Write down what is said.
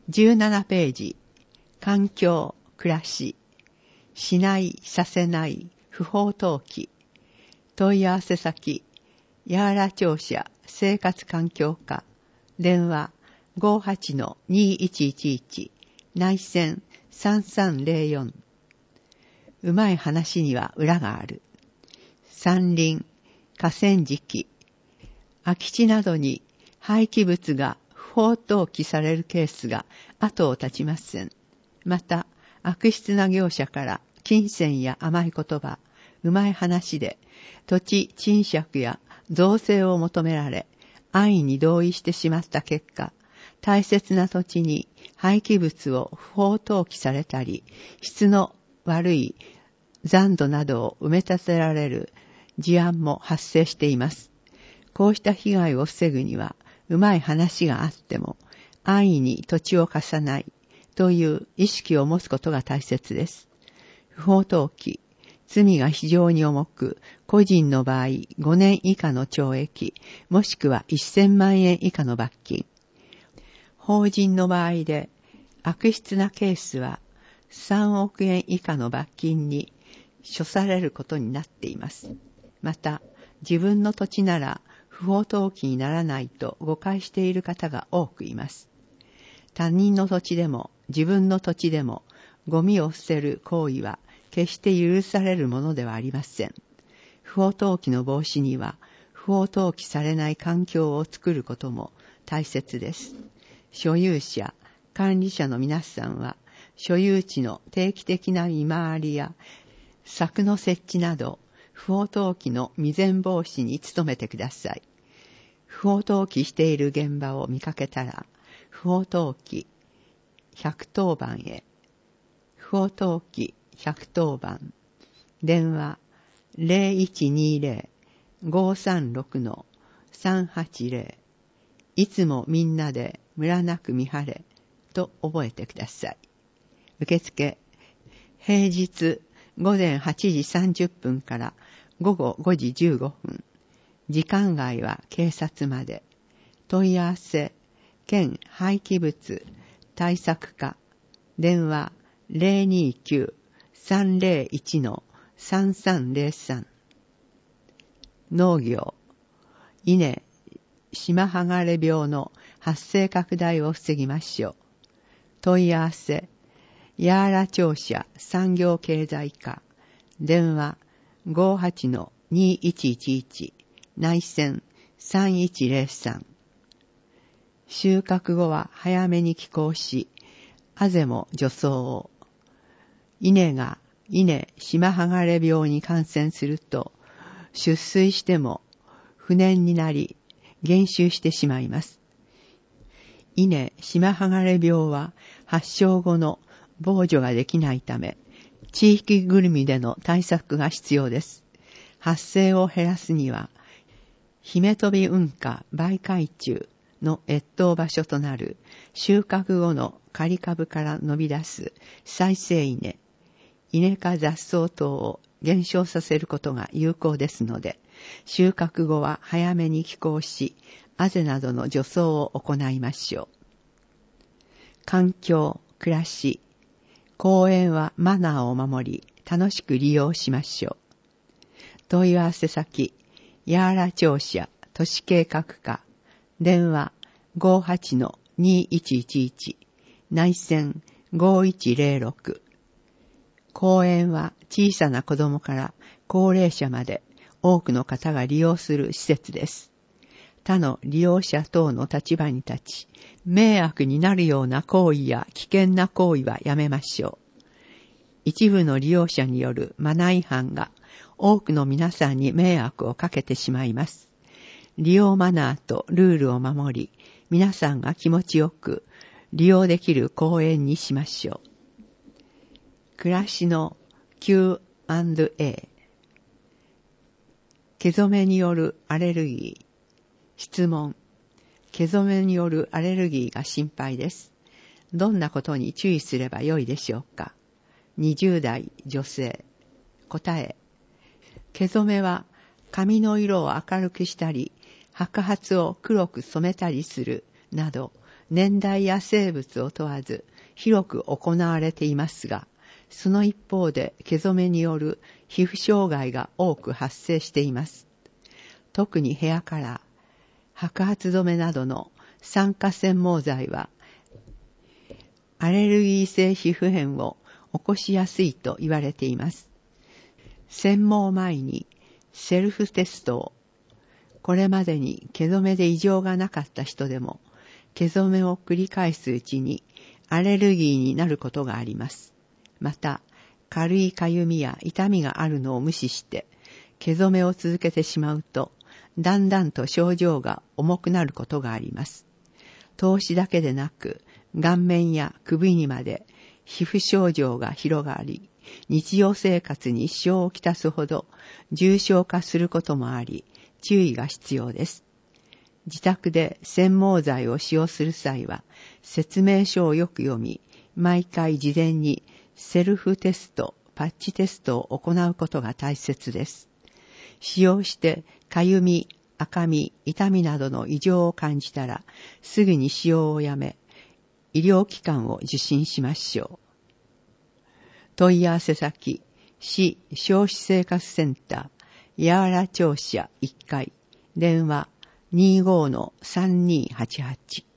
17ページ、環境、暮らし、しない、させない、不法投棄、問い合わせ先、八原庁舎生活環境課、電話 58-2111 内線3304。うまい話には裏がある。山林、河川敷、空き地などに廃棄物が不法投棄されるケースが後を絶ちません。また、悪質な業者から金銭や甘い言葉、うまい話で土地賃借や造成を求められ、安易に同意してしまった結果、大切な土地に廃棄物を不法投棄されたり、質の悪い残土などを埋め立てられる事案も発生しています。こうした被害を防ぐには、うまい話があっても、安易に土地を貸さないという意識を持つことが大切です。不法投棄、罪が非常に重く、個人の場合5年以下の懲役、もしくは1000万円以下の罰金。法人の場合で、悪質なケースは3億円以下の罰金に処されることになっています。また、自分の土地なら不法投棄にならないと誤解している方が多くいます。他人の土地でも自分の土地でもゴミを捨てる行為は決して許されるものではありません。不法投棄の防止には不法投棄されない環境を作ることも大切です。所有者、管理者の皆さんは所有地の定期的な見回りや柵の設置など不法投棄の未然防止に努めてください。不法投棄している現場を見かけたら、不法投棄110番へ。不法投棄110番。電話 0120-536-380。いつもみんなでムラなく見張れと覚えてください。受付、平日午前8時30分から午後5時15分。時間外は警察まで。問い合わせ、県廃棄物対策課。電話 029-301-3303。農業、稲、島剥がれ病の発生拡大を防ぎましょう。問い合わせ、八原庁舎産業経済課。電話 58-2111 内線3103。収穫後は早めに帰港し、あぜも除草を。稲が島剥がれ病に感染すると、出水しても不燃になり減収してしまいます。稲島剥がれ病は発症後の防除ができないため、地域ぐるみでの対策が必要です。発生を減らすには、姫飛運河媒海中の越冬場所となる収穫後の刈り株から伸び出す再生稲、稲科雑草等を減少させることが有効ですので、収穫後は早めに帰港し、あぜなどの除草を行いましょう。環境、暮らし、公園はマナーを守り、楽しく利用しましょう。問い合わせ先、八原庁舎都市計画課。電話 58-2111 内線5106。公園は小さな子供から高齢者まで多くの方が利用する施設です。他の利用者等の立場に立ち、迷惑になるような行為や危険な行為はやめましょう。一部の利用者によるマナー違反が多くの皆さんに迷惑をかけてしまいます。利用マナーとルールを守り、皆さんが気持ちよく利用できる公園にしましょう。暮らしの Q&A。毛染めによるアレルギー。質問。毛染めによるアレルギーが心配です。どんなことに注意すればよいでしょうか。20代女性。答え。毛染めは髪の色を明るくしたり、白髪を黒く染めたりするなど、 年代や生物を問わず広く行われていますが、その一方で毛染めによる皮膚障害が多く発生しています。特にヘアカラー、白髪染めなどの酸化染毛剤はアレルギー性皮膚炎を起こしやすいと言われています。染毛前にセルフテストを、これまでに毛染めで異常がなかった人でも毛染めを繰り返すうちにアレルギーになることがあります。また、軽いかゆみや痛みがあるのを無視して毛染めを続けてしまうと、だんだんと症状が重くなることがあります。頭皮だけでなく、顔面や首にまで皮膚症状が広がり、日常生活に支障をきたすほど重症化することもあり、注意が必要です。自宅で染毛剤を使用する際は、説明書をよく読み、毎回事前にセルフテスト、パッチテストを行うことが大切です。使用してかゆみ、赤み、痛みなどの異常を感じたら、すぐに使用をやめ、医療機関を受診しましょう。問い合わせ先、市消費生活センター、八原庁舎1階、電話 25-3288